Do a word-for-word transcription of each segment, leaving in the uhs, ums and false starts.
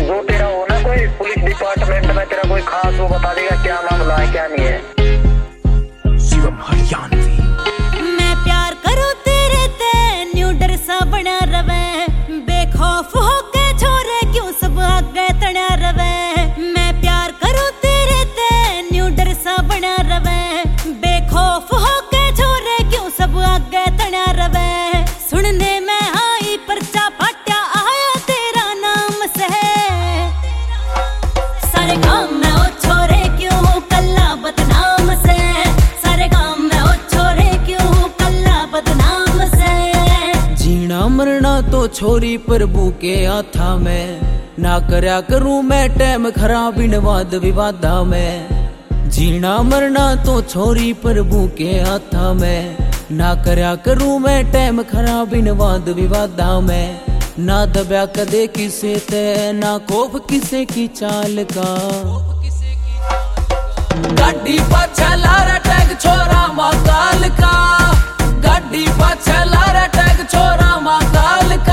जो तेरा हो ना कोई पुलिस डिपार्टमेंट में तेरा कोई खास वो बता देगा क्या मामला है क्या नहीं है। शिवम हरियाणवी। मैं प्यार करूं तेरे ते न्यू डर सा बना रवे, बेखौफ होके छोरे क्यों सब आगे तड़ा रवे। मैं प्यार करूं तेरे ते न्यू डर सा बना रवे, बेखौफ होके छोरे क्यों सब आगे तड़ा रवे। सुनने में आई पर्चा फाटा आया तेरा नाम से, सारे काम में ओ छोरे क्यों कल्ला बदनाम से, सारे काम में ओ छोरे क्यों कल्ला बदनाम से। जीना मरना तो छोरी प्रभु के हाथा में, ना करया करूं मैं टाइम खराब इन वाद विवादा में। जीना मरना तो छोरी प्रभु के हाथा में, ना करया करूं मैं टाइम खराब इन वाद विवादा में। ना दबया कदे किसे ते ना कोप किसे की चाल का, गाड़ी पाछे लारा टैग छोरा माकाल का, गाड़ी पाछे लारा टैग छोरा माकाल का।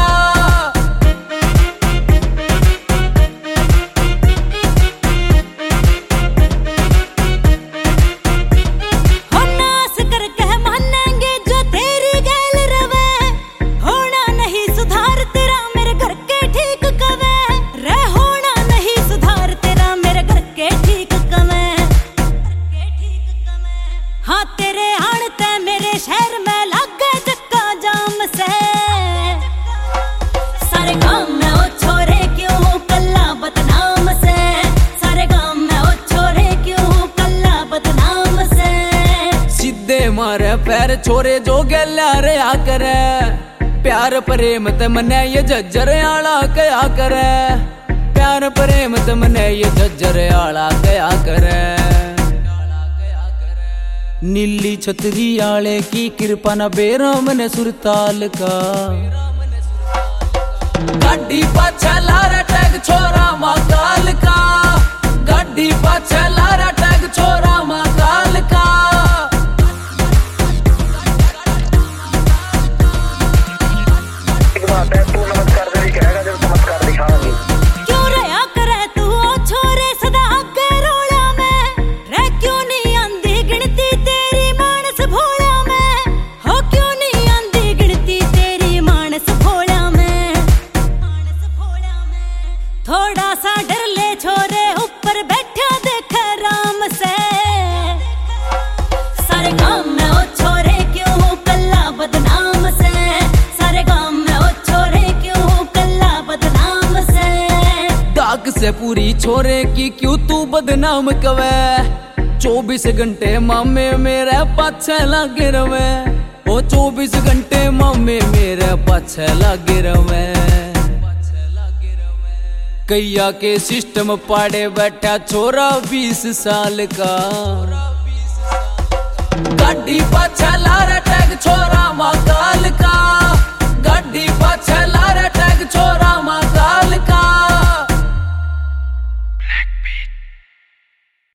हाँ तेरे आड़ते मेरे शहर में लग गए चक्का जाम से, सारे गांव में ओ छोरे क्यों कल्ला बदनाम से, सारे गांव में ओ छोरे क्यों कल्ला बदनाम से। सीधे मारे पैर छोरे जो गल्या रे आ करे, प्यार प्रेम ते मने ये जज्जर आला कया करे, प्यार प्रेम ते मने ये जज्जर आला कया करे। नीली छतरी आले की कृपा न बेराम ने सुरताल का, गाड़ी पाछे लारा टैग छोरा माकाल का, गाड़ी पाछे लारा टैग छोरा माकाल का। एक बात है तू नमस्कार जरूर कहेगा जब चमत्कार दिखाऊंगी। क्यों रहा करे तू ओ छोरे सदा आगे रोला में, रे क्यों नहीं आंधी गिनती तेरी मानस भोला में, हो क्यों नहीं आंधी गिनती तेरी मानस भोला में। थोड़ा सा डर ले छोरे ऊपर बैठा देख राम से, सारे काम में ओ छोरे क्यों कल्ला बदनाम से, सारे काम में ओ छोरे क्यों कल्ला बदनाम से। दाग से पूरी छोरे की क्यों तू बदनाम कवे, चौबीस घंटे मामे मेरे पाछे लागे रवे, ओ चौबीस घंटे मामे मेरे पाछे लागे रवे। कैया के सिस्टम पाड़े बैठा छोरा बीस साल का, गाड़ी पाछे लारा टैग छोरा माकाल